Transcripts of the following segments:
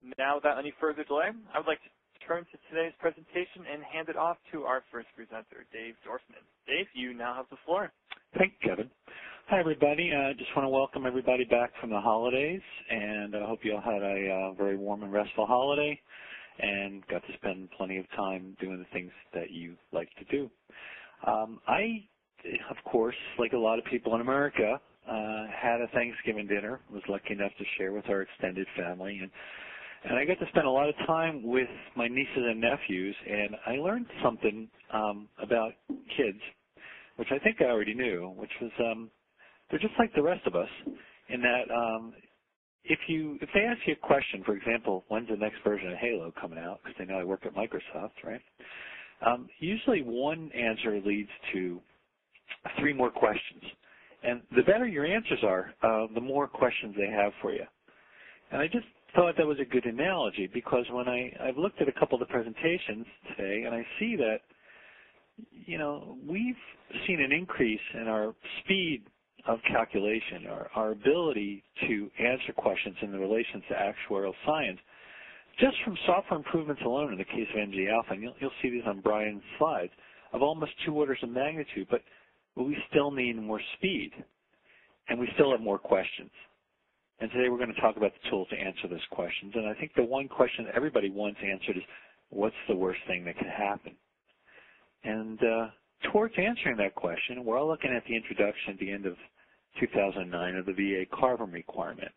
Now, without any further delay, I would like to turn to today's presentation and hand it off to our first presenter, Dave Dorfman. Dave, you now have the floor. Thank you, Kevin. Hi, everybody. I just want to welcome everybody back from the holidays, and I hope you all had a very warm and restful holiday and got to spend plenty of time doing the things that you like to do. I, of course, like a lot of people in America, had a Thanksgiving dinner, was lucky enough to share with our extended family, and I got to spend a lot of time with my nieces and nephews, and I learned something about kids, which I think I already knew, which was they're just like the rest of us in that if they ask you a question, for example, when's the next version of Halo coming out, because they know I work at Microsoft, right? Usually one answer leads to 3 more questions. And the better your answers are, the more questions they have for you. And I just thought that was a good analogy because when I've looked at a couple of the presentations today and I see that, you know, we've seen an increase in our speed of calculation, our ability to answer questions in relation to actuarial science, just from software improvements alone in the case of MG Alpha, and you'll see these on Brian's slides, of almost 2 orders of magnitude, but we still need more speed, and we still have more questions. And today we're going to talk about the tools to answer those questions, and I think the one question that everybody wants answered is, what's the worst thing that could happen? And towards answering that question, we're all looking at the introduction at the end of 2009 of the VA CARVM requirement.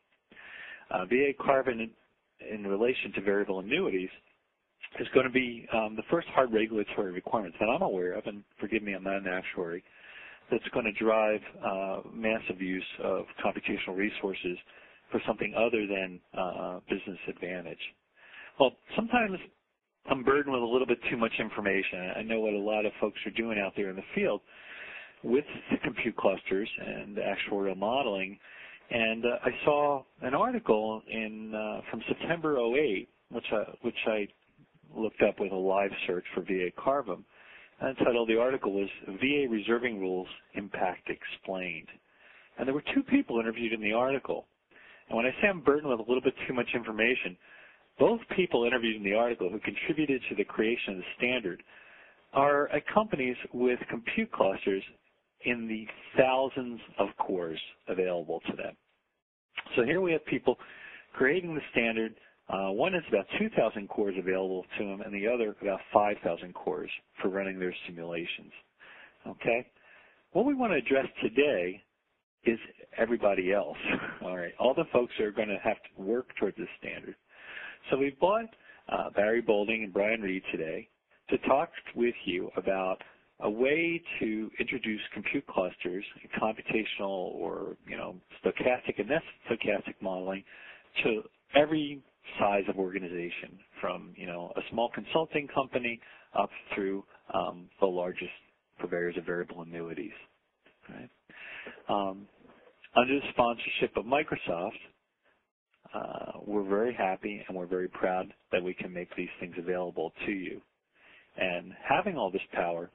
VA CARVM in relation to variable annuities is going to be the first hard regulatory requirements that I'm aware of, and forgive me, I'm not an actuary, that's going to drive massive use of computational resources for something other than business advantage. Well, sometimes I'm burdened with a little bit too much information. I know what a lot of folks are doing out there in the field with the compute clusters and actuarial modeling, and I saw an article from September '08, which I looked up with a live search for VA CARVM. And the title of the article was VA Reserving Rules Impact Explained. And there were 2 people interviewed in the article. And when I say I'm burdened with a little bit too much information, both people interviewed in the article who contributed to the creation of the standard are at companies with compute clusters in the thousands of cores available to them. So here we have people creating the standard. One is about 2,000 cores available to them, and the other about 5,000 cores for running their simulations. Okay? What we want to address today is everybody else. All right? All the folks who are going to have to work towards this standard. So we brought Barry Bolding and Brian Reed today to talk with you about a way to introduce compute clusters, computational or, you know, stochastic and stochastic modeling to every size of organization, from, you know, a small consulting company up through the largest purveyors of variable annuities. Right? Under the sponsorship of Microsoft, we're very happy and we're very proud that we can make these things available to you. And having all this power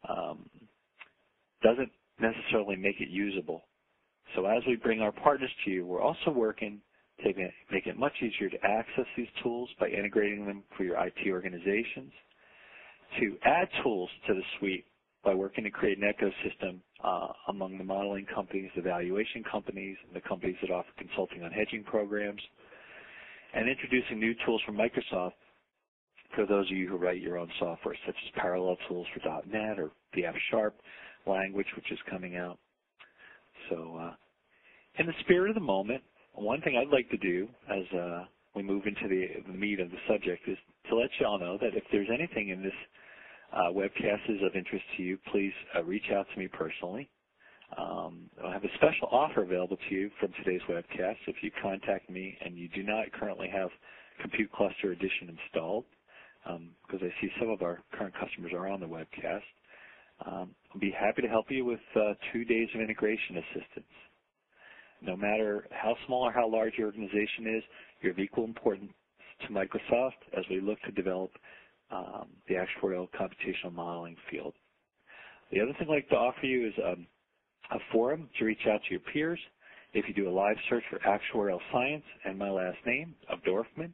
doesn't necessarily make it usable. So as we bring our partners to you, we're also working to make it much easier to access these tools by integrating them for your IT organizations, to add tools to the suite by working to create an ecosystem among the modeling companies, the valuation companies, and the companies that offer consulting on hedging programs, and introducing new tools from Microsoft for those of you who write your own software, such as parallel tools for .NET or the F# language, which is coming out. So in the spirit of the moment, one thing I'd like to do as we move into the meat of the subject is to let you all know that if there's anything in this webcast is of interest to you, please reach out to me personally. I have a special offer available to you from today's webcast. If you contact me and you do not currently have Compute Cluster Edition installed, because I see some of our current customers are on the webcast, I'll be happy to help you with 2 days of integration assistance. No matter how small or how large your organization is, you're of equal importance to Microsoft as we look to develop the actuarial computational modeling field. The other thing I'd like to offer you is a forum to reach out to your peers. If you do a live search for actuarial science and my last name of Dorfman,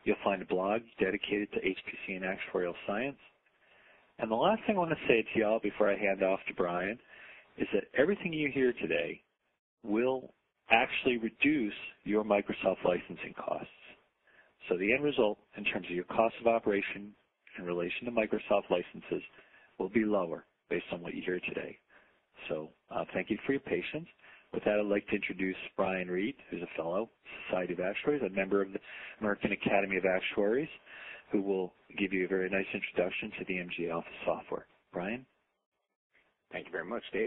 You'll find a blog dedicated to HPC and actuarial science. And the last thing I want to say to y'all before I hand off to Brian is that everything you hear today will actually reduce your Microsoft licensing costs. So the end result in terms of your cost of operation in relation to Microsoft licenses will be lower based on what you hear today. So thank you for your patience. With that, I'd like to introduce Brian Reed, who's a fellow Society of Actuaries, a member of the American Academy of Actuaries, who will give you a very nice introduction to the MG Alpha software. Brian? Thank you very much, Dave.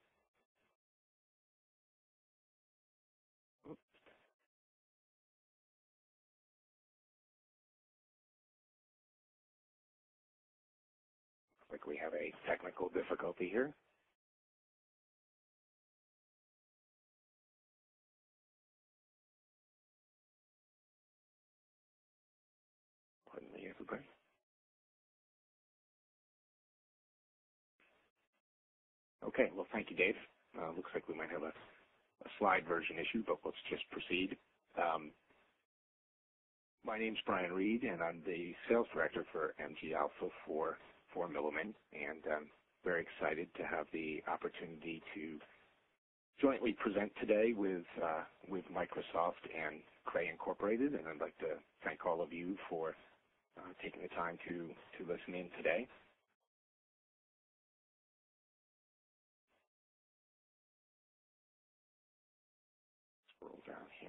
Looks like we have a technical difficulty here. Pardon me, everybody. Okay, well, thank you, Dave. Looks like we might have a slide version issue, but let's just proceed. My name's Brian Reed, and I'm the sales director for MG Alpha for Milliman, and I'm very excited to have the opportunity to jointly present today with Microsoft and Cray Incorporated, and I'd like to thank all of you for taking the time to listen in today. Scroll down here.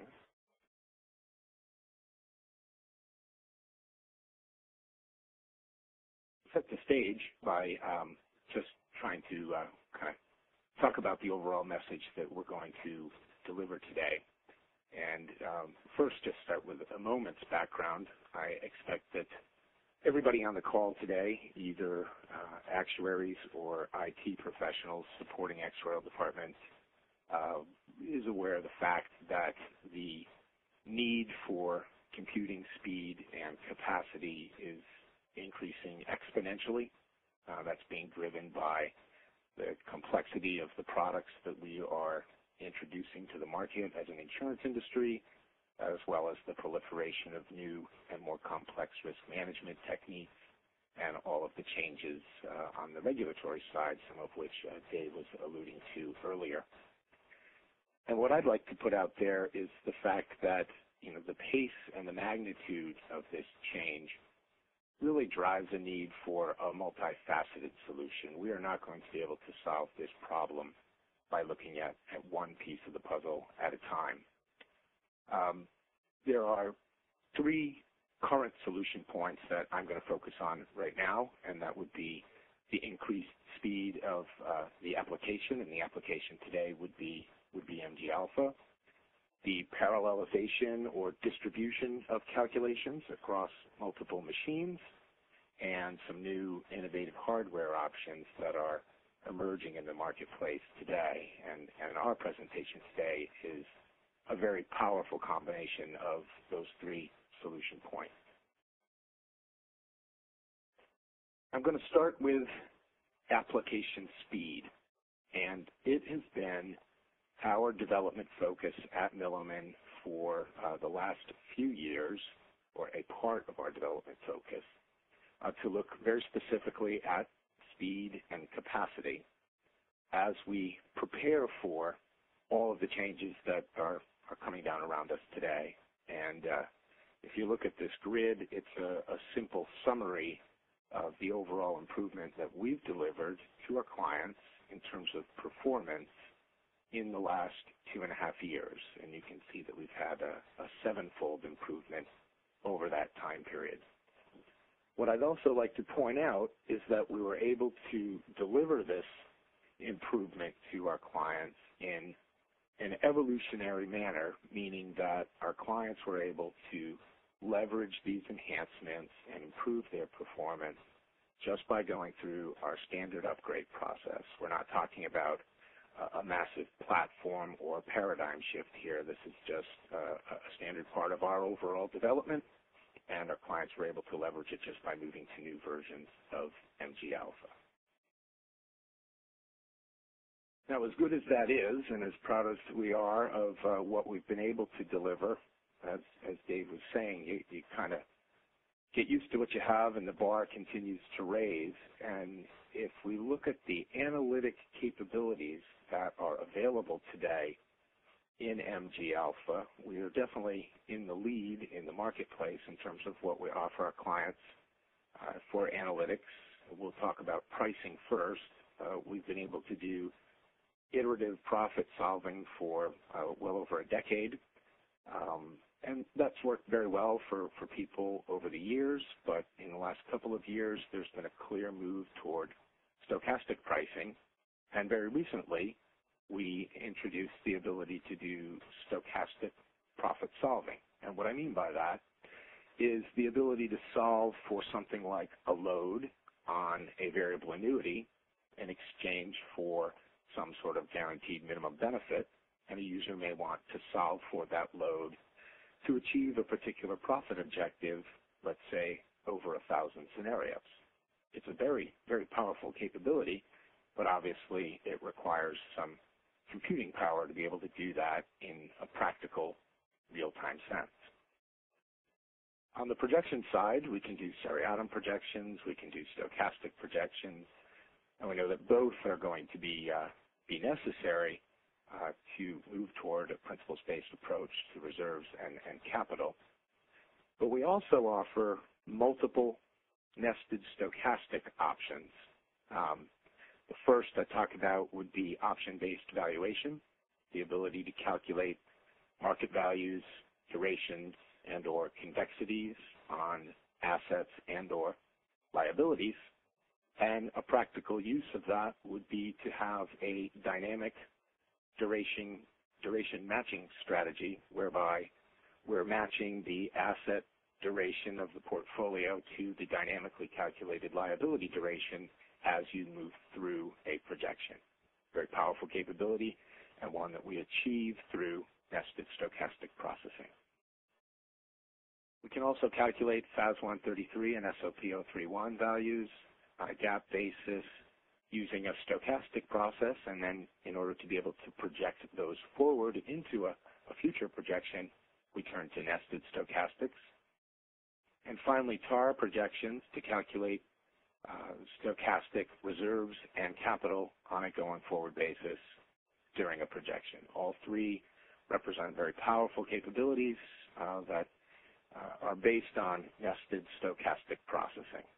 Set the stage by just trying to kind of talk about the overall message that we're going to deliver today. And first, just start with a moment's background. I expect that everybody on the call today, either actuaries or IT professionals supporting actuarial departments, is aware of the fact that the need for computing speed and capacity is increasing exponentially. That's being driven by the complexity of the products that we are introducing to the market as an insurance industry, as well as the proliferation of new and more complex risk management techniques and all of the changes on the regulatory side, some of which Dave was alluding to earlier. And what I'd like to put out there is the fact that the pace and the magnitude of this change really drives a need for a multifaceted solution. We are not going to be able to solve this problem by looking at one piece of the puzzle at a time. There are three current solution points that I'm going to focus on right now, and that would be the increased speed of the application, and the application today would be MG Alpha, the parallelization or distribution of calculations across multiple machines, and some new innovative hardware options that are emerging in the marketplace today. And our presentation today is a very powerful combination of those three solution points. I'm going to start with application speed, and it has been our development focus at Milliman for the last few years, or a part of our development focus, to look very specifically at speed and capacity as we prepare for all of the changes that are coming down around us today. And if you look at this grid, it's a simple summary of the overall improvement that we've delivered to our clients in terms of performance in the last 2.5 years. And you can see that we've had a sevenfold improvement over that time period. What I'd also like to point out is that we were able to deliver this improvement to our clients in an evolutionary manner, meaning that our clients were able to leverage these enhancements and improve their performance just by going through our standard upgrade process. We're not talking about a massive platform or paradigm shift here. This is just a standard part of our overall development, and our clients were able to leverage it just by moving to new versions of MG Alpha. Now, as good as that is, and as proud as we are of what we've been able to deliver, as Dave was saying, you kind of get used to what you have, and the bar continues to raise. And if we look at the analytic capabilities that are available today in MG Alpha, we are definitely in the lead in the marketplace in terms of what we offer our clients for analytics. We'll talk about pricing first. We've been able to do iterative profit solving for well over a decade. And that's worked very well for people over the years, but in the last couple of years, there's been a clear move toward stochastic pricing. And very recently, we introduced the ability to do stochastic profit solving. And what I mean by that is the ability to solve for something like a load on a variable annuity in exchange for some sort of guaranteed minimum benefit, and a user may want to solve for that load to achieve a particular profit objective, let's say over 1,000 scenarios. It's a very, very powerful capability, but obviously it requires some computing power to be able to do that in a practical, real-time sense. On the projection side, we can do seriatim projections, we can do stochastic projections, and we know that both are going to be necessary to move toward a principles-based approach to reserves and capital. But we also offer multiple nested stochastic options. The first I talk about would be option-based valuation, the ability to calculate market values, durations, and or convexities on assets and or liabilities. And a practical use of that would be to have a dynamic duration matching strategy whereby we're matching the asset duration of the portfolio to the dynamically calculated liability duration as you move through a projection. Very powerful capability, and one that we achieve through nested stochastic processing. We can also calculate FAS 133 and SOP 031 values on a GAAP basis using a stochastic process, and then in order to be able to project those forward into a future projection, we turn to nested stochastics. And finally, TAR projections to calculate stochastic reserves and capital on a going forward basis during a projection. All three represent very powerful capabilities that are based on nested stochastic processing.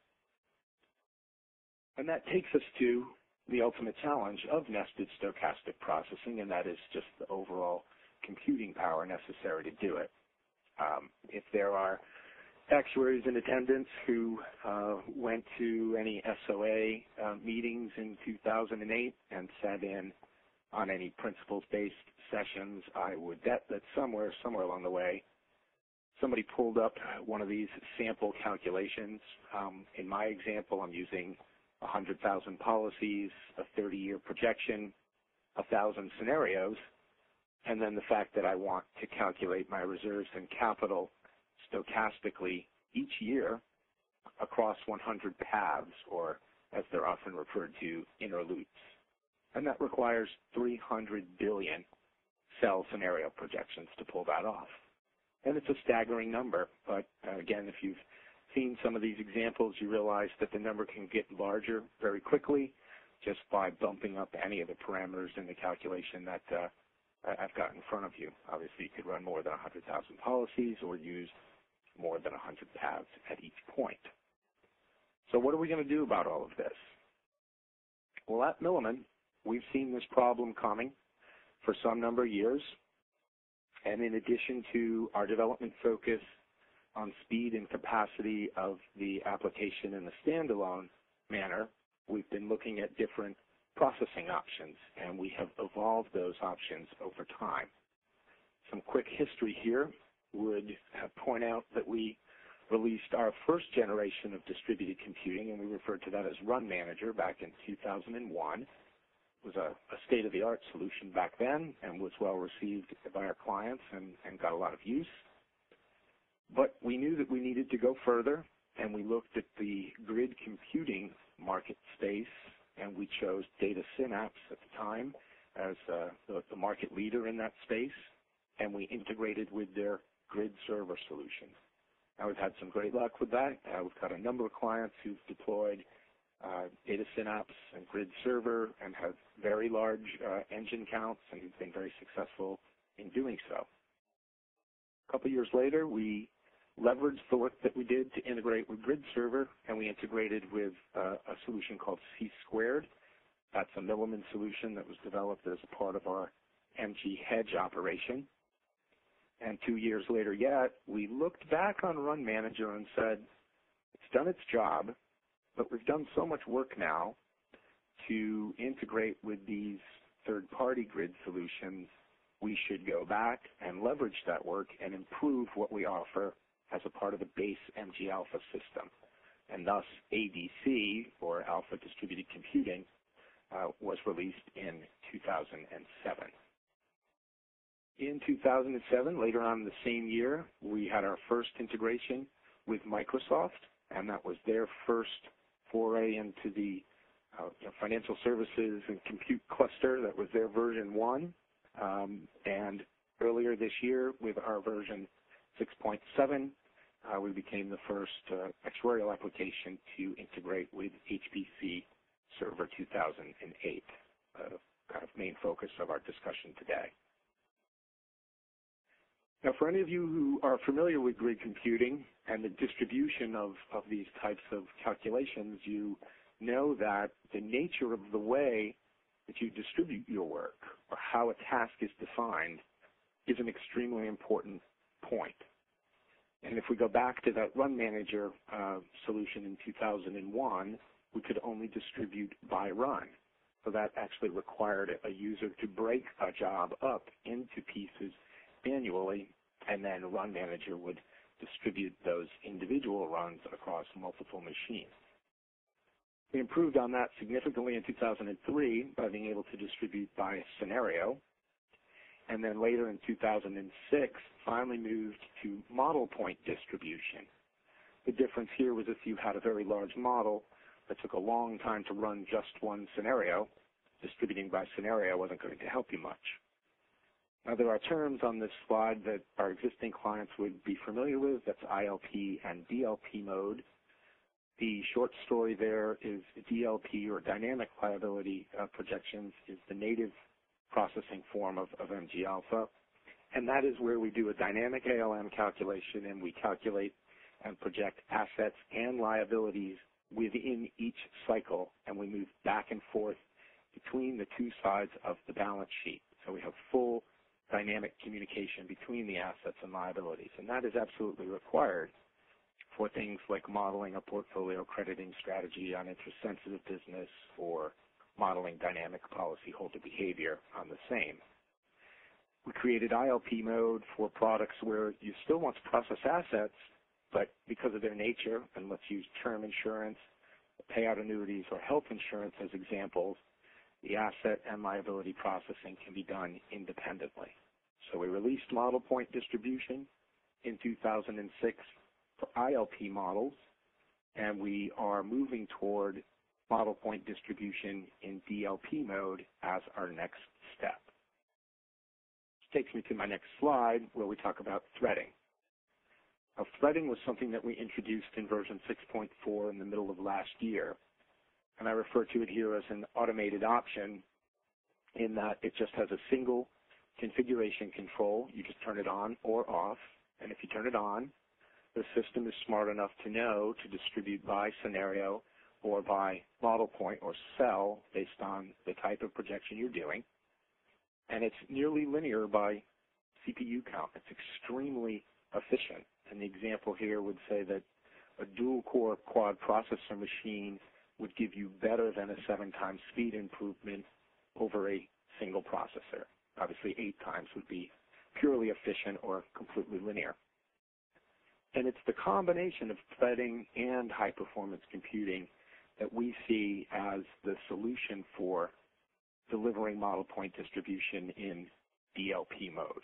And that takes us to the ultimate challenge of nested stochastic processing, and that is just the overall computing power necessary to do it. If there are actuaries in attendance who went to any SOA meetings in 2008 and sat in on any principles-based sessions, I would bet that somewhere along the way, somebody pulled up one of these sample calculations. In my example, I'm using 100,000 policies, a 30-year projection, 1,000 scenarios, and then the fact that I want to calculate my reserves and capital stochastically each year across 100 paths, or as they're often referred to, inner loops. And that requires 300 billion cell scenario projections to pull that off. And it's a staggering number, but again, if you've seen some of these examples, you realize that the number can get larger very quickly just by bumping up any of the parameters in the calculation that I've got in front of you. Obviously, you could run more than 100,000 policies or use more than 100 paths at each point. So what are we going to do about all of this? Well, at Milliman, we've seen this problem coming for some number of years. And in addition to our development focus on speed and capacity of the application in the standalone manner, we've been looking at different processing options, and we have evolved those options over time. Some quick history here would point out that we released our first generation of distributed computing, and we referred to that as Run Manager back in 2001. It was a state-of-the-art solution back then and was well received by our clients and got a lot of use. But we knew that we needed to go further, and we looked at the grid computing market space, and we chose Data Synapse at the time as the market leader in that space, and we integrated with their grid server solution. We've had some great luck with that. We've got a number of clients who've deployed Data Synapse and Grid Server and have very large engine counts and have been very successful in doing so. A couple years later, we leveraged the work that we did to integrate with Grid Server, and we integrated with a solution called C-Squared. That's a Milliman solution that was developed as a part of our MG Hedge operation. And 2 years later yet, we looked back on Run Manager and said, it's done its job, but we've done so much work now to integrate with these third-party grid solutions, we should go back and leverage that work and improve what we offer as a part of the base MG Alpha system. And thus, ADC, or Alpha Distributed Computing, was released in 2007. In 2007, later on in the same year, we had our first integration with Microsoft, and that was their first foray into the financial services and compute cluster. That was their version 1. And earlier this year, with our version 6.7, we became the first actuarial application to integrate with HPC Server 2008, kind of main focus of our discussion today. Now, for any of you who are familiar with grid computing and the distribution of these types of calculations, you know that the nature of the way that you distribute your work or how a task is defined is an extremely important point. And if we go back to that Run Manager solution in 2001, we could only distribute by run. So that actually required a user to break a job up into pieces manually, and then Run Manager would distribute those individual runs across multiple machines. We improved on that significantly in 2003 by being able to distribute by scenario, and then later in 2006 finally moved to model point distribution. The difference here was if you had a very large model that took a long time to run just one scenario, distributing by scenario wasn't going to help you much. Now, there are terms on this slide that our existing clients would be familiar with. That's ILP and DLP mode. The short story there is DLP, or dynamic liability projections, is the native processing form of MG Alpha. And that is where we do a dynamic ALM calculation, and we calculate and project assets and liabilities within each cycle, and we move back and forth between the two sides of the balance sheet. So we have full dynamic communication between the assets and liabilities, and that is absolutely required for things like modeling a portfolio crediting strategy on interest-sensitive business or modeling dynamic policyholder behavior on the same. We created ILP mode for products where you still want to process assets, but because of their nature, and let's use term insurance, payout annuities, or health insurance as examples, the asset and liability processing can be done independently. So we released model point distribution in 2006 for ILP models, and we are moving toward model point distribution in DLP mode as our next step. This takes me to my next slide where we talk about threading. Now, threading was something that we introduced in version 6.4 in the middle of last year, and I refer to it here as an automated option in that it just has a single configuration control. You just turn it on or off, and if you turn it on, the system is smart enough to know to distribute by scenario or by model point or cell based on the type of projection you're doing, and it's nearly linear by CPU count. It's extremely efficient, and the example here would say that a dual-core quad processor machine would give you better than a 7-time speed improvement over a single processor. Obviously, 8 times would be purely efficient or completely linear. And it's the combination of threading and high-performance computing that we see as the solution for delivering model point distribution in DLP mode.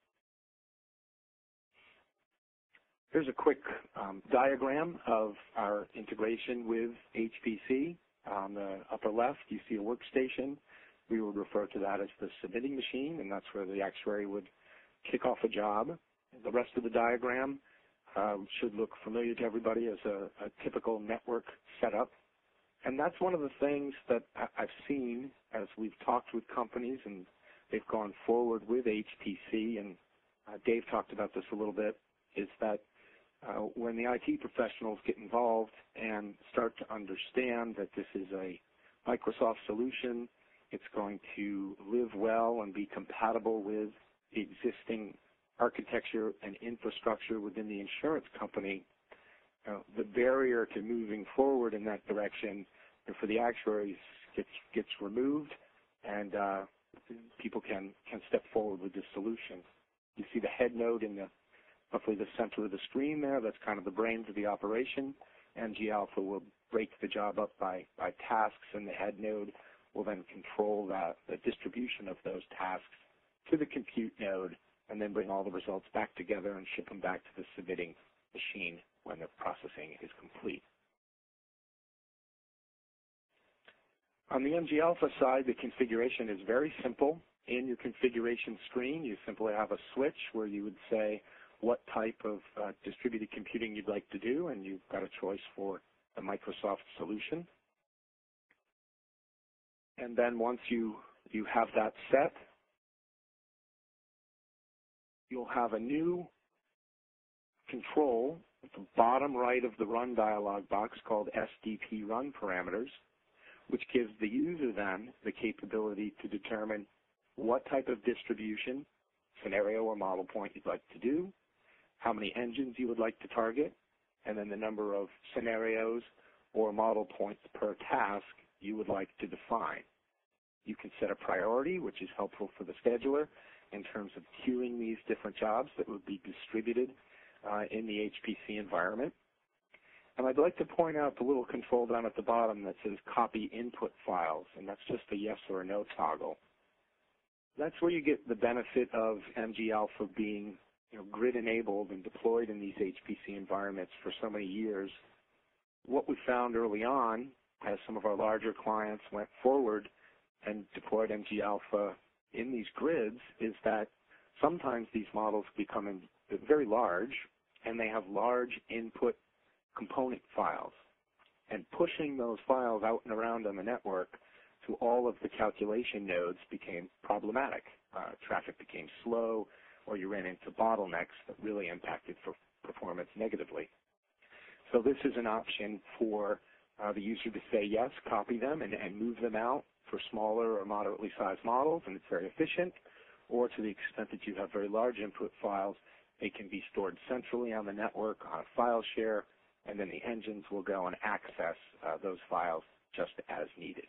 Here's a quick diagram of our integration with HPC. On the upper left, you see a workstation. We would refer to that as the submitting machine, and that's where the actuary would kick off a job. The rest of the diagram should look familiar to everybody as a typical network setup. And that's one of the things that I've seen as we've talked with companies and they've gone forward with HPC, and Dave talked about this a little bit, is that when the IT professionals get involved and start to understand that this is a Microsoft solution, it's going to live well and be compatible with the existing architecture and infrastructure within the insurance company, the barrier to moving forward in that direction for the actuaries gets removed, and people can step forward with this solution. You see the head node in roughly the center of the screen there. That's kind of the brains of the operation. MGAlpha will break the job up by tasks, and the head node will then control the distribution of those tasks to the compute node, and then bring all the results back together and ship them back to the submitting machine when the processing is complete. On the MGAlpha side, the configuration is very simple. In your configuration screen, you simply have a switch where you would say what type of distributed computing you'd like to do, and you've got a choice for the Microsoft solution. And then once you have that set, you'll have a new control at the bottom right of the Run dialog box called SDP Run Parameters, which gives the user then the capability to determine what type of distribution, scenario or model point you'd like to do, how many engines you would like to target, and then the number of scenarios or model points per task you would like to define. You can set a priority, which is helpful for the scheduler in terms of queuing these different jobs that would be distributed in the HPC environment. And I'd like to point out the little control down at the bottom that says copy input files, and that's just a yes or a no toggle. That's where you get the benefit of MGAlpha being grid enabled and deployed in these HPC environments for so many years. What we found early on, as some of our larger clients went forward and deployed MGAlpha in these grids, is that sometimes these models become very large, and they have large input component files. And pushing those files out and around on the network to all of the calculation nodes became problematic. Traffic became slow, or you ran into bottlenecks that really impacted performance negatively. So this is an option for the user to say yes, copy them, and move them out for smaller or moderately sized models, and it's very efficient. Or to the extent that you have very large input files, they can be stored centrally on the network on a file share, and then the engines will go and access those files just as needed.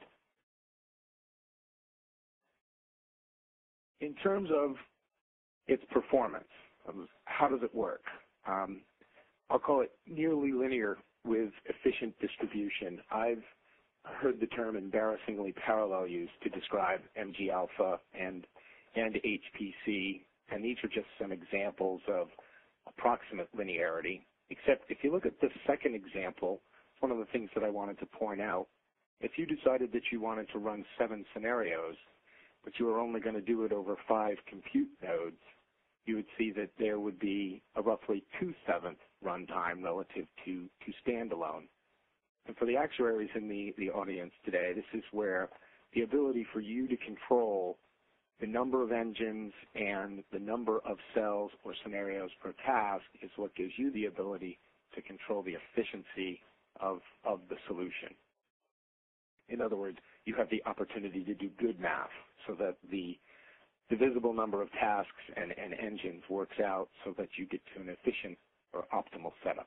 In terms of its performance, how does it work? I'll call it nearly linear with efficient distribution. I've heard the term embarrassingly parallel used to describe MGAlpha and HPC, and these are just some examples of approximate linearity. Except if you look at the second example, one of the things that I wanted to point out, if you decided that you wanted to run 7 scenarios, but you were only going to do it over 5 compute nodes, you would see that there would be a roughly 2/7 runtime relative to standalone. And for the actuaries in the audience today, this is where the ability for you to control the number of engines and the number of cells or scenarios per task is what gives you the ability to control the efficiency of the solution. In other words, you have the opportunity to do good math so that the divisible number of tasks and engines works out so that you get to an efficient or optimal setup.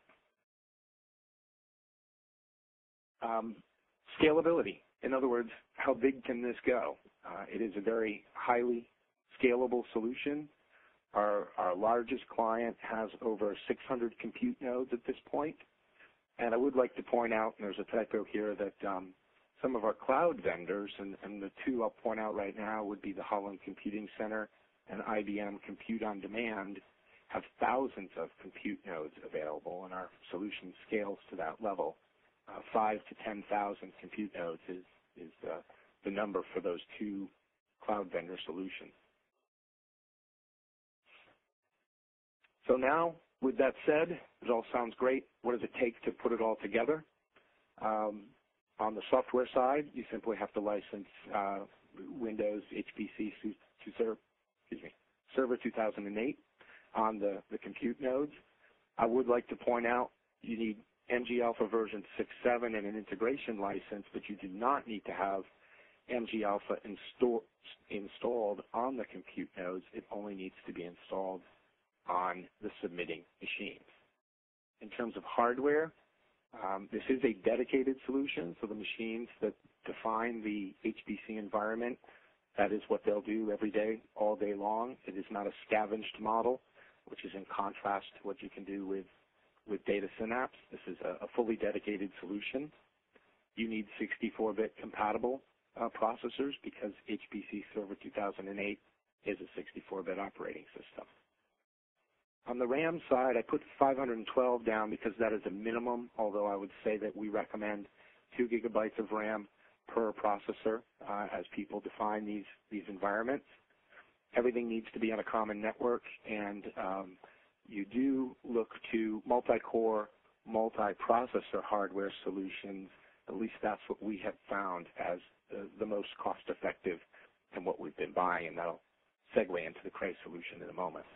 Scalability. In other words, how big can this go? It is a very highly scalable solution. Our largest client has over 600 compute nodes at this point. And I would like to point out, and there's a typo here, that some of our cloud vendors, and the two I'll point out right now would be the Holland Computing Center and IBM Compute on Demand, have thousands of compute nodes available, and our solution scales to that level. 5,000 to 10,000 compute nodes is the number for those two cloud vendor solutions. So now with that said, it all sounds great. What does it take to put it all together? On the software side, you simply have to license Windows HPC Server 2008 on the compute nodes. I would like to point out you need MG Alpha version 6.7 and an integration license, but you do not need to have MG Alpha installed on the compute nodes. It only needs to be installed on the submitting machines. In terms of hardware, this is a dedicated solution, so the machines that define the HPC environment, that is what they'll do every day, all day long. It is not a scavenged model, which is in contrast to what you can do with Data Synapse. This is a fully dedicated solution. You need 64-bit compatible processors because HPC Server 2008 is a 64-bit operating system. On the RAM side, I put 512 down because that is a minimum, although I would say that we recommend 2 gigabytes of RAM per processor as people define these environments. Everything needs to be on a common network, and you do look to multi-core, multi-processor hardware solutions. At least that's what we have found as the most cost-effective and what we've been buying, and that'll segue into the Cray solution in a moment.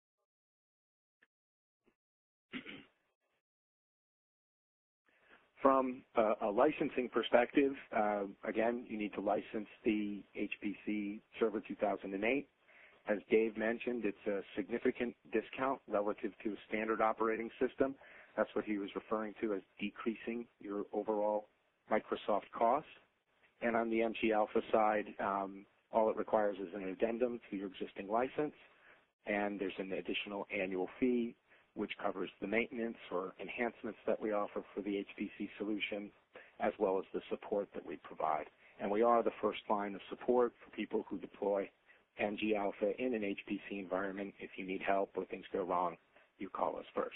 From a licensing perspective, again, you need to license the HPC Server 2008. As Dave mentioned, it's a significant discount relative to a standard operating system. That's what he was referring to as decreasing your overall Microsoft costs. And on the MG Alpha side, all it requires is an addendum to your existing license, and there's an additional annual fee which covers the maintenance or enhancements that we offer for the HPC solution, as well as the support that we provide. And we are the first line of support for people who deploy MG Alpha in an HPC environment. If you need help or things go wrong, you call us first.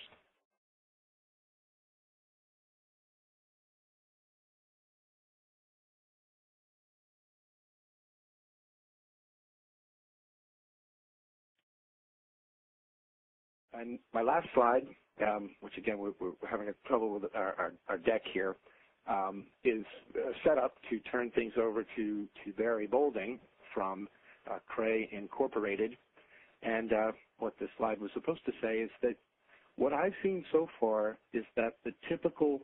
And my last slide, which again we're having trouble with our deck here, is set up to turn things over to Barry Bolding from Cray Incorporated. And what this slide was supposed to say is that what I've seen so far is that the typical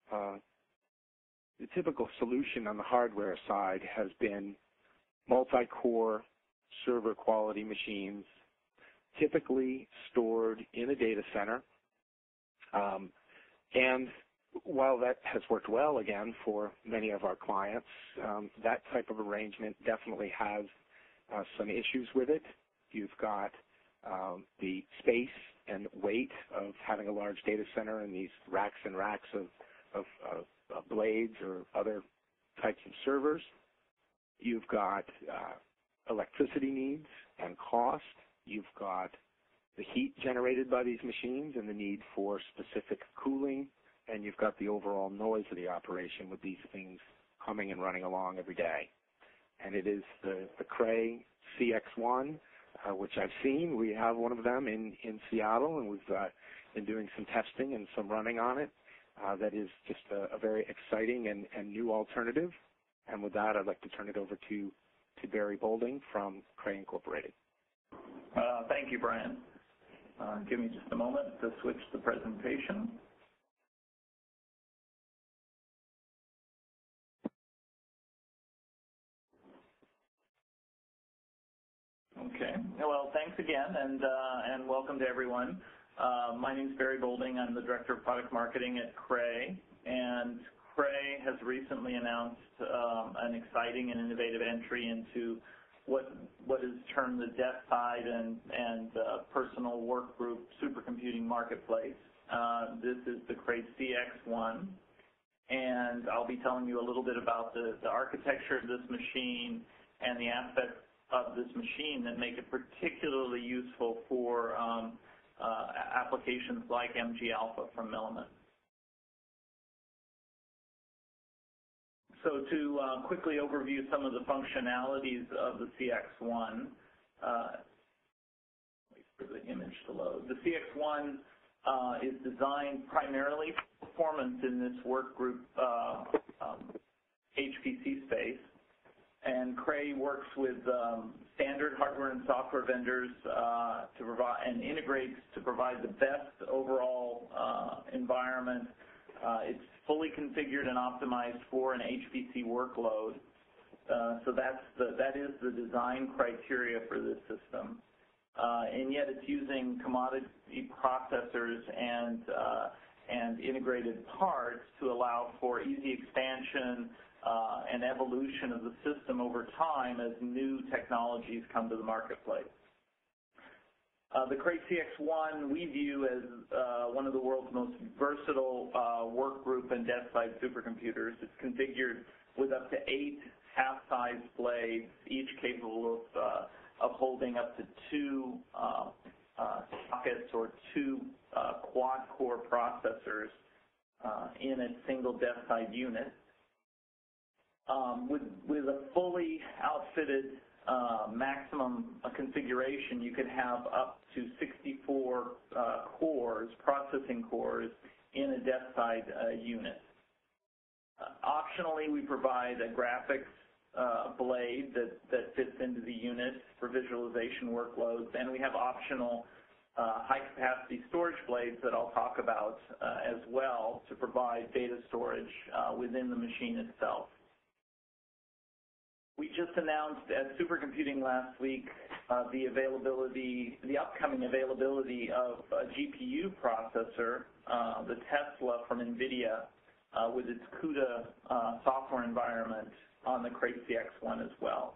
solution on the hardware side has been multi-core server quality machines, typically stored in a data center. And while that has worked well, again, for many of our clients, that type of arrangement definitely has some issues with it. You've got the space and weight of having a large data center and these racks and racks of blades or other types of servers. You've got electricity needs and cost. You've got the heat generated by these machines and the need for specific cooling, and you've got the overall noise of the operation with these things coming and running along every day. And it is the Cray CX1, which I've seen. We have one of them in Seattle, and we've been doing some testing and some running on it. That is just a very exciting and new alternative. And with that, I'd like to turn it over to Barry Bolding from Cray Incorporated. Thank you, Brian. Give me just a moment to switch the presentation. Okay. Well, thanks again, and welcome to everyone. My name is Barry Bolding. I'm the Director of Product Marketing at Cray, and Cray has recently announced an exciting and innovative entry into what is termed the desk side and personal work group supercomputing marketplace. This is the Cray CX1, and I'll be telling you a little bit about the architecture of this machine and the aspects of this machine that make it particularly useful for applications like MG Alpha from Milliman. So to quickly overview some of the functionalities of the CX1, wait for the image to load. The CX1 is designed primarily for performance in this work group HPC space. And Cray works with standard hardware and software vendors to provide and integrates to provide the best overall environment. It's fully configured and optimized for an HPC workload. So that is the design criteria for this system. And yet it's using commodity processors and integrated parts to allow for easy expansion and evolution of the system over time as new technologies come to the marketplace. The Cray CX1 we view as one of the world's most versatile work group and desk-side supercomputers. It's configured with up to 8 half-size blades, each capable of holding up to 2 sockets or 2 quad-core processors in a single desk-side unit. With a fully outfitted maximum configuration, you could have up to 64 cores, processing cores, in a desk-side unit. Optionally, we provide a graphics blade that fits into the unit for visualization workloads, and we have optional high-capacity storage blades that I'll talk about as well to provide data storage within the machine itself. We just announced at Supercomputing last week the upcoming availability of a GPU processor, the Tesla from NVIDIA, with its CUDA software environment on the Cray CX1 as well.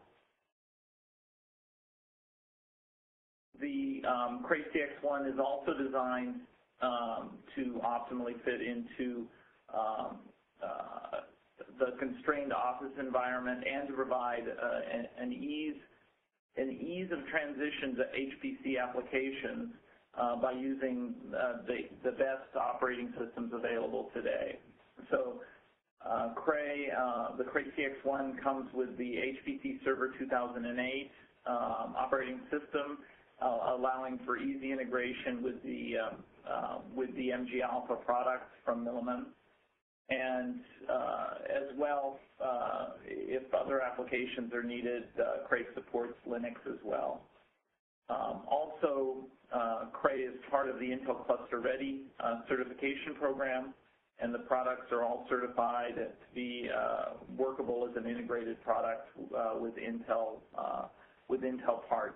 The Cray CX1 is also designed to optimally fit into the constrained office environment and to provide an ease of transition to HPC applications by using the best operating systems available today. So the Cray CX1 comes with the HPC Server 2008 operating system, allowing for easy integration with the MG Alpha product from Milliman. And as well, if other applications are needed, Cray supports Linux as well. Also, Cray is part of the Intel Cluster Ready certification program, and the products are all certified to be workable as an integrated product with Intel parts.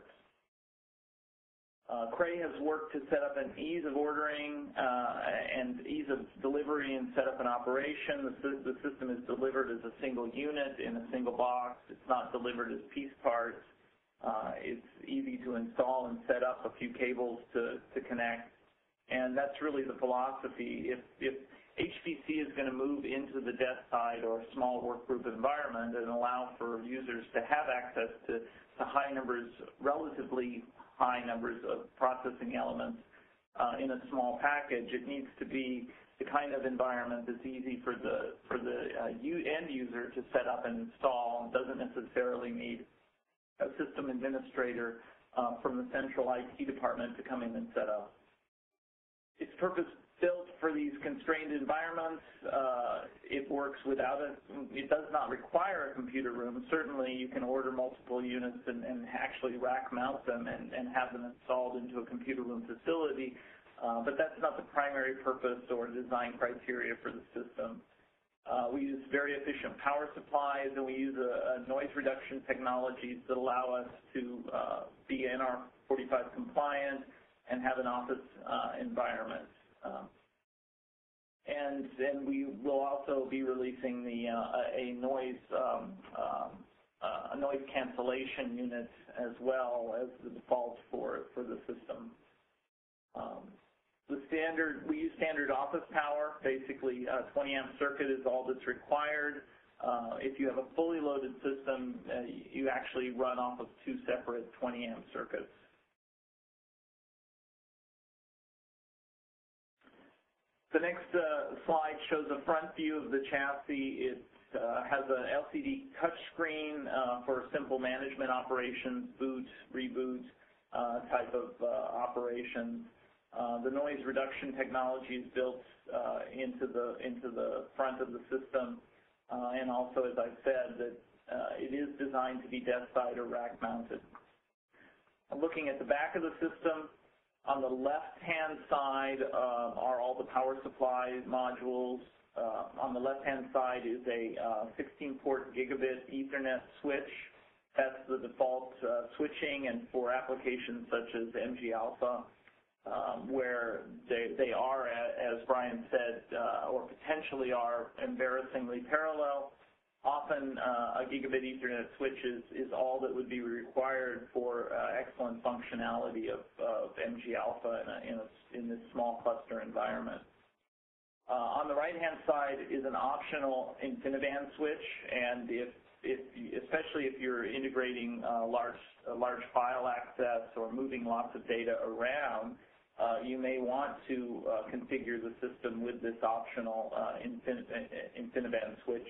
Cray has worked to set up an ease of ordering and ease of delivery and setup and operation. The system is delivered as a single unit in a single box. It's not delivered as piece parts. It's easy to install and set up a few cables to connect. And that's really the philosophy. If HPC is going to move into the desk side or small workgroup environment and allow for users to have access to high numbers, relatively high numbers of processing elements in a small package, it needs to be the kind of environment that's easy for the end user to set up and install. It doesn't necessarily need a system administrator from the central IT department to come in and set up. It's purpose-built for these constrained environments. It works without it does not require a computer room. Certainly you can order multiple units and actually rack mount them and have them installed into a computer room facility, but that's not the primary purpose or design criteria for the system. We use very efficient power supplies, and we use a noise reduction technologies that allow us to be NR 45 compliant and have an office environment. And then we will also be releasing a noise cancellation unit as well as the default for the system. We use standard office power. Basically, a 20-amp circuit is all that's required. If you have a fully loaded system, you actually run off of 2 separate 20-amp circuits. The next slide shows a front view of the chassis. It has an LCD touchscreen for simple management operations, boot, reboot type of operations. The noise reduction technology is built into the front of the system, and also, as I've said, that it is designed to be desk side or rack mounted. Looking at the back of the system, on the left-hand side are all the power supply modules. On the left-hand side is a 16-port gigabit Ethernet switch. That's the default switching, and for applications such as MG-alpha, where they are, as Brian said, or potentially are embarrassingly parallel. Often a gigabit Ethernet switch is all that would be required for excellent functionality of MG-alpha in this small cluster environment. On the right-hand side is an optional InfiniBand switch, and especially if you're integrating large file access or moving lots of data around, you may want to configure the system with this optional InfiniBand switch.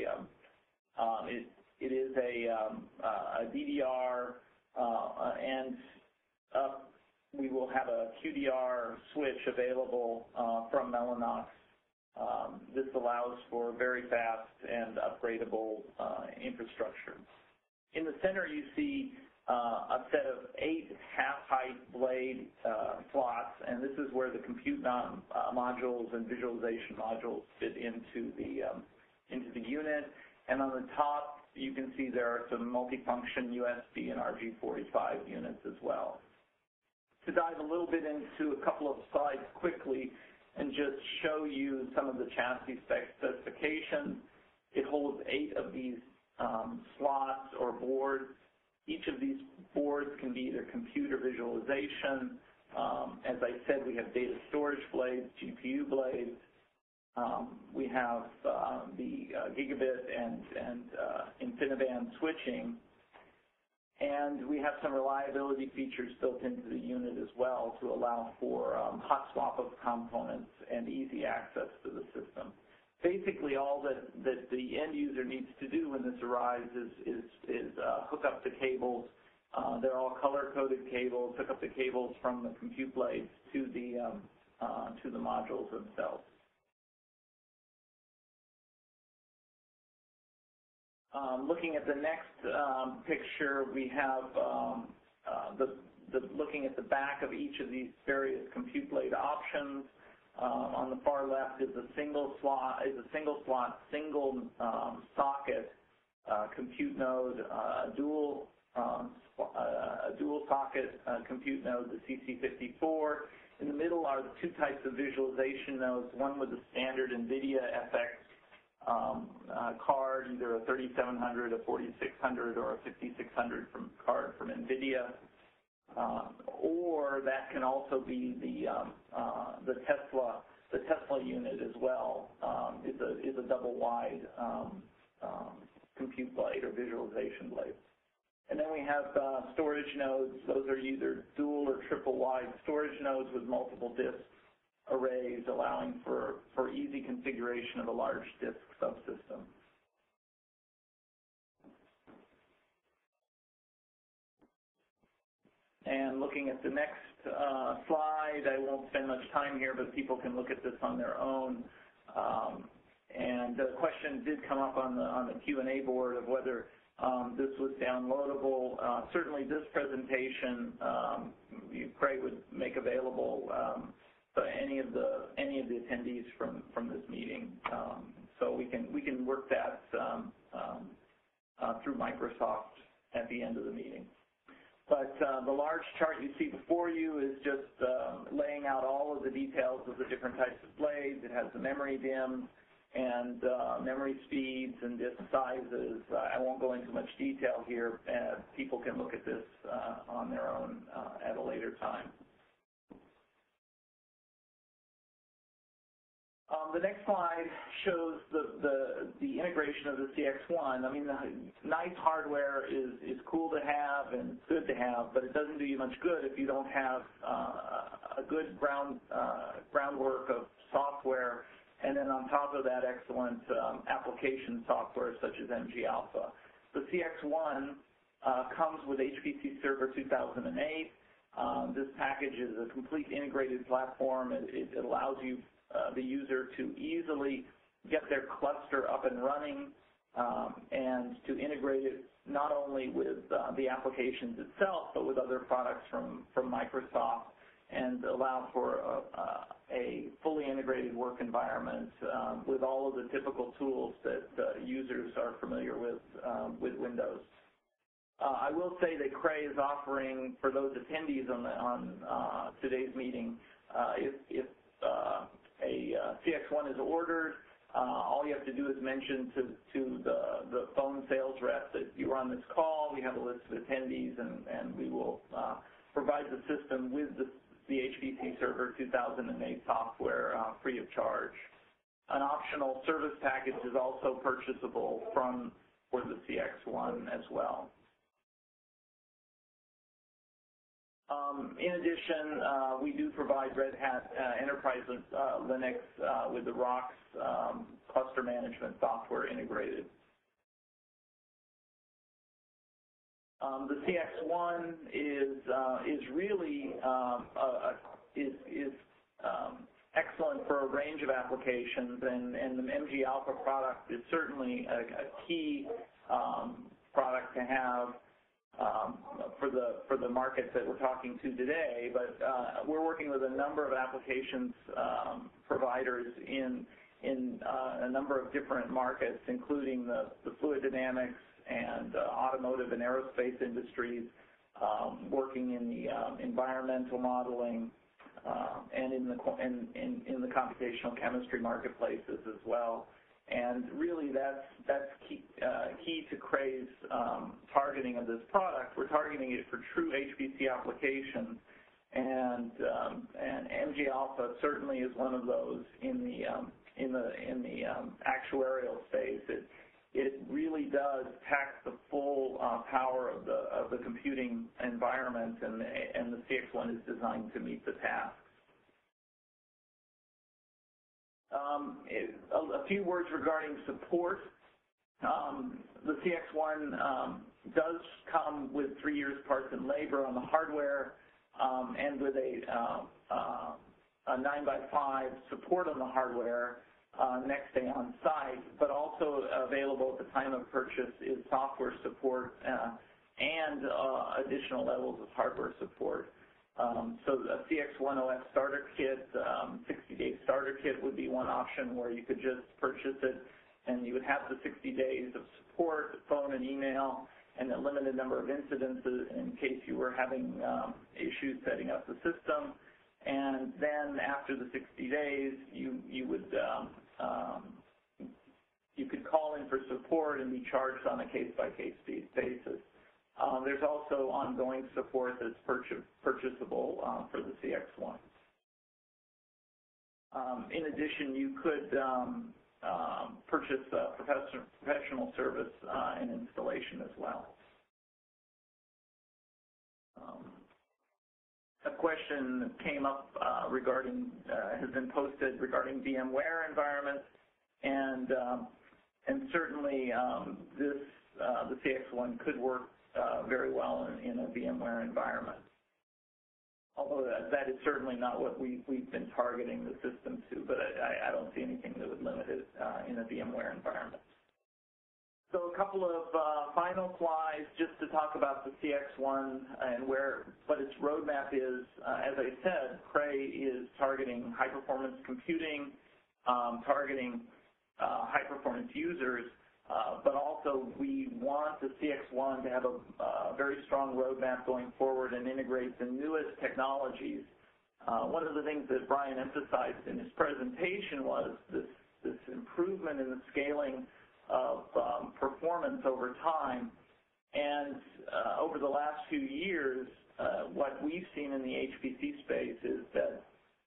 It is a DDR, and we will have a QDR switch available from Mellanox. This allows for very fast and upgradable infrastructure. In the center, you see a set of 8 half-height blade slots, and this is where the compute modules and visualization modules fit into the unit. And on the top, you can see there are some multifunction USB and RG45 units as well. To dive a little bit into a couple of slides quickly and just show you some of the chassis specifications, it holds 8 of these slots or boards. Each of these boards can be either compute or visualization. As I said, we have data storage blades, GPU blades. We have the gigabit and InfiniBand switching, and we have some reliability features built into the unit as well to allow for hot swap of components and easy access to the system. Basically, all that the end user needs to do when this arrives is hook up the cables. They're all color-coded cables. Hook up the cables from the compute blades to the modules themselves. Looking at the next picture, we have looking at the back of each of these various compute blade options. On the far left is a single socket compute node, a dual socket compute node, the CC54. In the middle are the 2 types of visualization nodes, one with a standard NVIDIA FX card, either a 3700, a 4600, or a 5600 card from NVIDIA, or that can also be the Tesla unit as well. Is a double wide compute blade or visualization blade. And then we have storage nodes. Those are either dual or triple wide storage nodes with multiple disk arrays, allowing for easy configuration of a large disk subsystem. And looking at the next slide, I won't spend much time here, but people can look at this on their own. And the question did come up on the Q&A board of whether this was downloadable. Certainly, this presentation Craig would make available to any of the attendees from this meeting. So we can work that through Microsoft at the end of the meeting. But the large chart you see before you is just laying out all of the details of the different types of blades. It has the memory DIMMs and memory speeds and disk sizes. I won't go into much detail here. People can look at this on their own at a later time. The next slide shows the integration of the CX1. I mean, the nice hardware is cool to have and good to have, but it doesn't do you much good if you don't have a good groundwork of software, and then on top of that, excellent application software such as MG-alpha. The CX1 comes with HPC Server 2008. This package is a complete integrated platform. It allows you, the user, to easily get their cluster up and running and to integrate it not only with the applications itself, but with other products from Microsoft, and allow for a fully integrated work environment with all of the typical tools that users are familiar with Windows. I will say that Cray is offering, for those attendees on today's meeting, if a CX1 is ordered, all you have to do is mention to the phone sales rep that you were on this call. We have a list of attendees, and we will provide the system with the HPC Server 2008 software free of charge. An optional service package is also purchasable for the CX1 as well. In addition, we do provide Red Hat Enterprise Linux with the ROX cluster management software integrated. The CX1 is really excellent for a range of applications, and the MG Alpha product is certainly a key product to have for the market that we're talking to today. But we're working with a number of applications providers in a number of different markets, including the fluid dynamics and automotive and aerospace industries, working in the environmental modeling and in the computational chemistry marketplaces as well. And really, that's key to Cray's targeting of this product. We're targeting it for true HPC applications, and MG Alpha certainly is one of those in the actuarial space. It really does pack the full power of the computing environment, and the CX1 is designed to meet the task. A few words regarding support. The CX1 does come with 3 years parts and labor on the hardware, and with a 9x5 support on the hardware next day on site, but also available at the time of purchase is software support and additional levels of hardware support. So a CX1 OS starter kit, 60-day starter kit would be one option where you could just purchase it and you would have the 60 days of support, phone and email, and a limited number of incidences in case you were having issues setting up the system. And then after the 60 days, you could call in for support and be charged on a case-by-case basis. There's also ongoing support that's purchasable for the CX1. In addition, you could purchase professional service and installation as well. A question came up has been posted regarding VMware environments, and certainly the CX1 could work very well in a VMware environment. Although that is certainly not what we've been targeting the system to, but I don't see anything that would limit it in a VMware environment. So a couple of final slides just to talk about the CX1 and what its roadmap is. As I said, Cray is targeting high-performance computing, targeting high-performance users, but also we want the CX1 to have a very strong roadmap going forward and integrate the newest technologies. One of the things that Brian emphasized in his presentation was this improvement in the scaling of performance over time. And over the last few years, what we've seen in the HPC space is that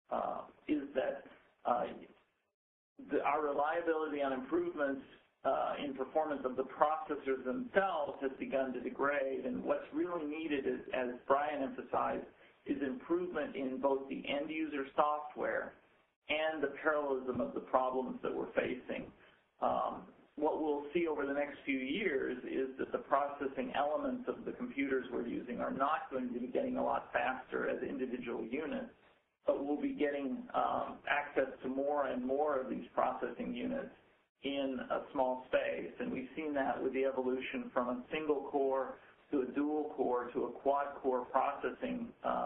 our reliability on improvements in performance of the processors themselves has begun to degrade, and what's really needed is, as Brian emphasized, is improvement in both the end-user software and the parallelism of the problems that we're facing. what we'll see over the next few years is that the processing elements of the computers we're using are not going to be getting a lot faster as individual units, but we'll be getting access to more and more of these processing units in a small space. And we've seen that with the evolution from a single core to a dual core to a quad core processing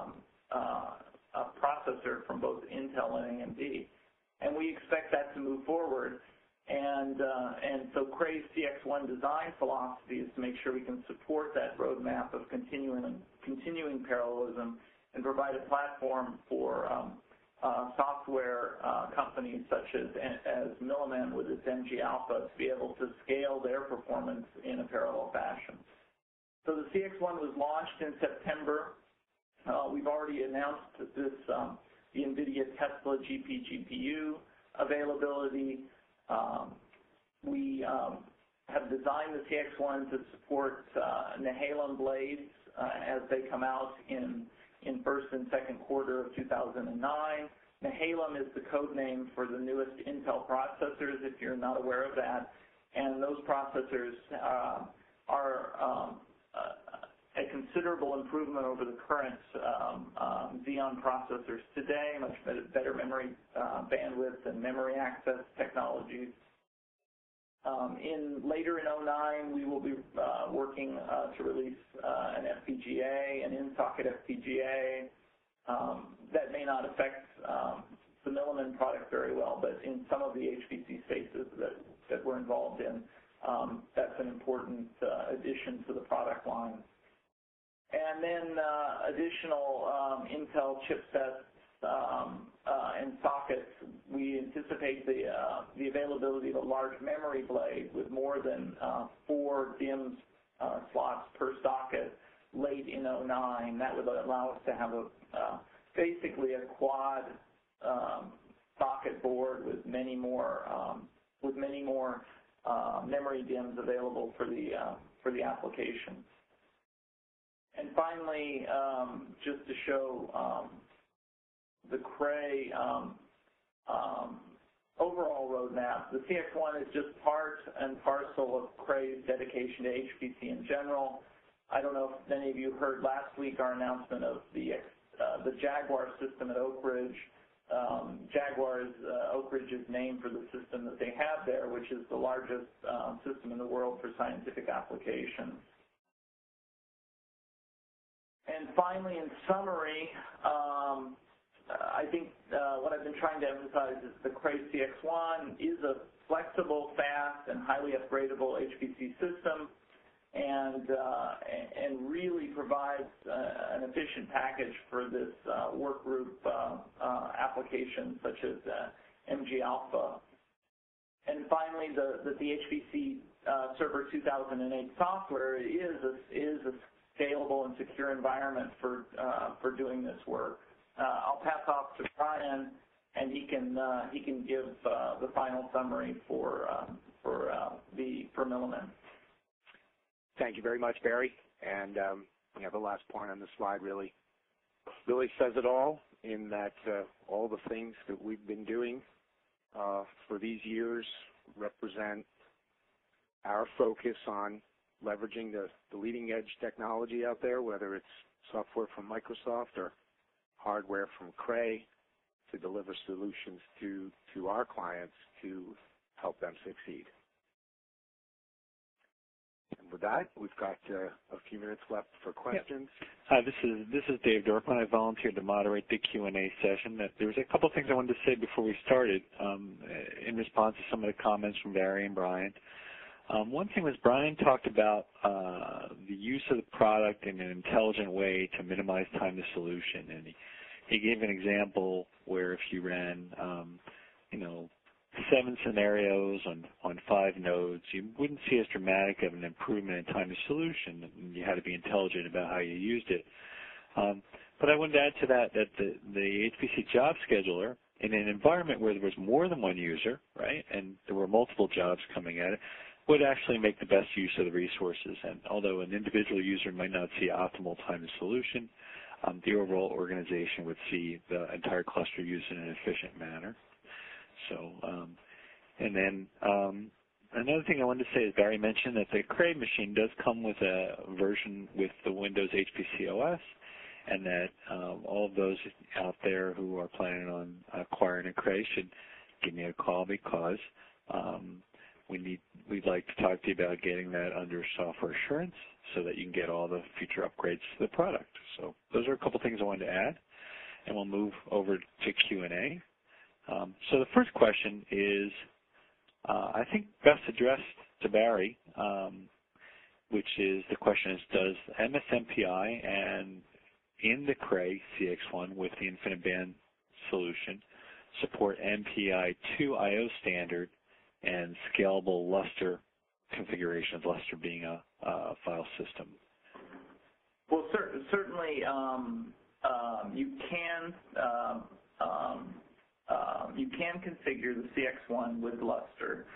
processor from both Intel and AMD. And we expect that to move forward. And so Cray's CX1 design philosophy is to make sure we can support that roadmap of continuing parallelism and provide a platform for software companies such as Milliman with its MG Alpha to be able to scale their performance in a parallel fashion. So the CX1 was launched in September. We've already announced this, the NVIDIA Tesla GPU availability. We have designed the CX1 to support Nehalem blades as they come out in first and second quarter of 2009. Nehalem is the code name for the newest Intel processors, if you're not aware of that. And those processors are a considerable improvement over the current Xeon processors today, much better memory bandwidth and memory access technologies. Later in 2009, we will be working to release an FPGA, an in-socket FPGA. That may not affect the Milliman product very well, but in some of the HPC spaces that we're involved in, that's an important addition to the product line. And then additional Intel chipsets and sockets. We anticipate the availability of a large memory blade with more than 4 DIMMs slots per socket late in 2009. That would allow us to have basically a quad socket board with many more memory DIMMs available for the application. And finally, just to show the Cray overall roadmap, the CX1 is just part and parcel of Cray's dedication to HPC in general. I don't know if many of you heard last week our announcement of the Jaguar system at Oak Ridge. Oak Ridge is named for the system that they have there, which is the largest system in the world for scientific applications. And finally, in summary, I think what I've been trying to emphasize is the Cray CX1 is a flexible, fast, and highly upgradable HPC system, and really provides an efficient package for this work group application such as MG Alpha. And finally, the HPC Server 2008 software is a scalable and secure environment for doing this work. I'll pass off to Brian, and he can give the final summary for Milliman. Thank you very much, Barry. And the last point on the slide really says it all, in that all the things that we've been doing for these years represent our focus on leveraging the leading edge technology out there, whether it's software from Microsoft or hardware from Cray, to deliver solutions to our clients to help them succeed. And with that, we've got a few minutes left for questions. Yep. Hi, this is Dave Dorfman. I volunteered to moderate the Q&A session. There was a couple things I wanted to say before we started in response to some of the comments from Barry and Brian. One thing was Brian talked about the use of the product in an intelligent way to minimize time to solution, and he gave an example where if you ran, 7 scenarios on 5 nodes, you wouldn't see as dramatic of an improvement in time to solution, and you had to be intelligent about how you used it. But I wanted to add to that the HPC job scheduler, in an environment where there was more than one user, right, and there were multiple jobs coming at it, would actually make the best use of the resources. And although an individual user might not see optimal time to solution, the overall organization would see the entire cluster used in an efficient manner. So, and then Another thing I wanted to say is Barry mentioned that the Cray machine does come with a version with the Windows HPC OS, and that all of those out there who are planning on acquiring a Cray should give me a call, because we'd like to talk to you about getting that under software assurance so that you can get all the future upgrades to the product. So those are a couple things I wanted to add, and we'll move over to Q&A. So the first question is, I think best addressed to Barry, which is, the question is, does MSMPI and in the Cray CX1 with the InfiniBand solution support MPI 2 I/O standard and scalable Lustre configurations, Lustre being a file system? Well, certainly you can configure the CX1 with Lustre.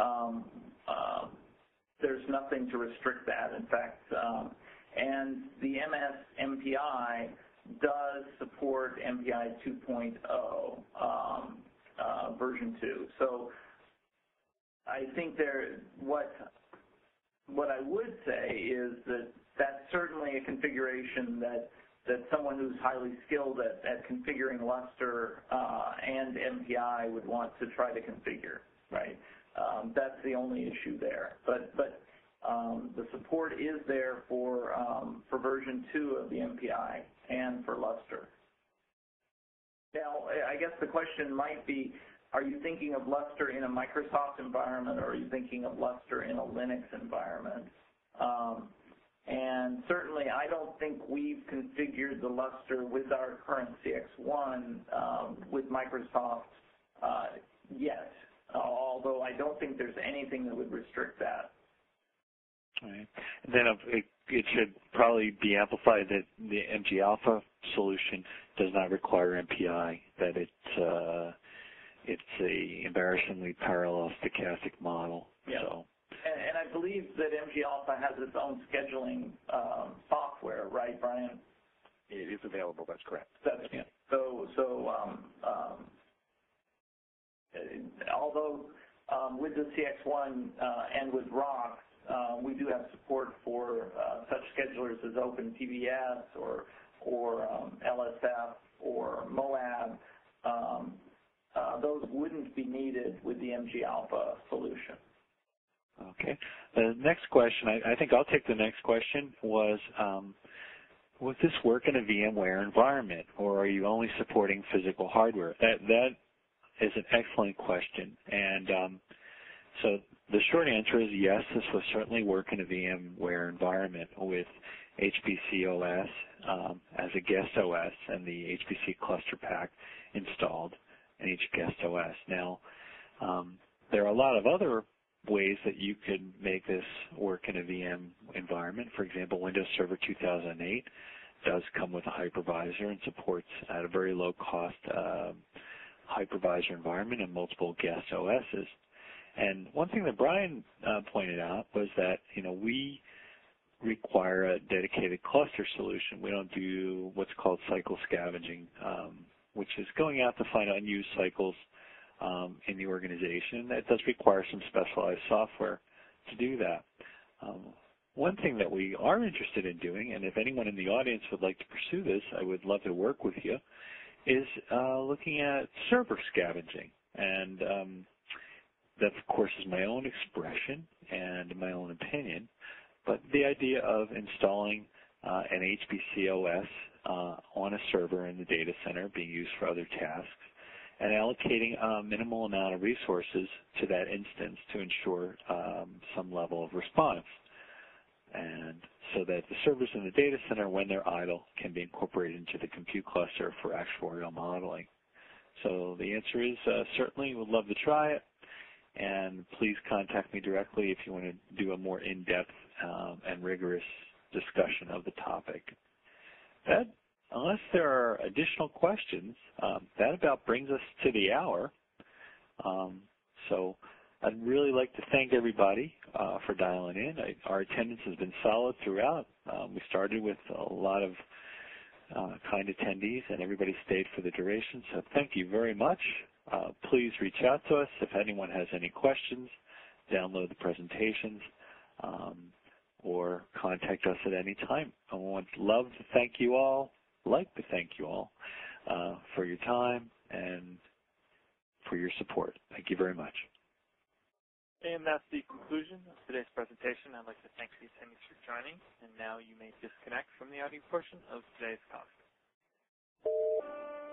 There's nothing to restrict that, in fact, and the MSMPI does support MPI 2.0 version 2. So I think what I would say is that that's certainly a configuration that someone who's highly skilled at configuring Lustre and MPI would want to try to configure, right? That's the only issue there. But the support is there for version 2 of the MPI and for Lustre. Now, I guess the question might be, are you thinking of Lustre in a Microsoft environment, or are you thinking of Lustre in a Linux environment? And certainly, I don't think we've configured the Lustre with our current CX1 with Microsoft yet, although I don't think there's anything that would restrict that. All right. And then it should probably be amplified that the MG Alpha solution does not require MPI, that it's a embarrassingly parallel stochastic model. Yeah. So. And I believe that MG Alpha has its own scheduling software, right, Brian? It is available. That's correct. Yeah. Although with the CX1 and with ROX, we do have support for such schedulers as OpenPBS or LSF or MOAB. Those wouldn't be needed with the MG Alpha solution. Okay. The next question, I think I'll take the next question, was would this work in a VMware environment, or are you only supporting physical hardware? That is an excellent question. And so the short answer is yes, this will certainly work in a VMware environment with HPC OS as a guest OS and the HPC cluster pack installed in each guest OS. Now, there are a lot of other ways that you could make this work in a VM environment. For example, Windows Server 2008 does come with a hypervisor and supports at a very low cost hypervisor environment and multiple guest OSs. And one thing that Brian pointed out was that, we require a dedicated cluster solution. We don't do what's called cycle scavenging, which is going out to find unused cycles in the organization. That does require some specialized software to do that. One thing that we are interested in doing, and if anyone in the audience would like to pursue this, I would love to work with you, is looking at server scavenging. And that, of course, is my own expression and my own opinion, but the idea of installing an HPC OS on a server in the data center being used for other tasks, and allocating a minimal amount of resources to that instance to ensure some level of response, and so that the servers in the data center, when they're idle, can be incorporated into the compute cluster for actuarial modeling. So the answer is certainly would love to try it, and please contact me directly if you want to do a more in-depth and rigorous discussion of the topic. Unless there are additional questions, that about brings us to the hour. So I'd really like to thank everybody for dialing in. Our attendance has been solid throughout. We started with a lot of kind attendees, and everybody stayed for the duration. So thank you very much. Please reach out to us if anyone has any questions. download the presentations, or contact us at any time. I would love to thank you all, for your time and for your support. Thank you very much. And that's the conclusion of today's presentation. I'd like to thank the attendees for joining, and now you may disconnect from the audio portion of today's conference.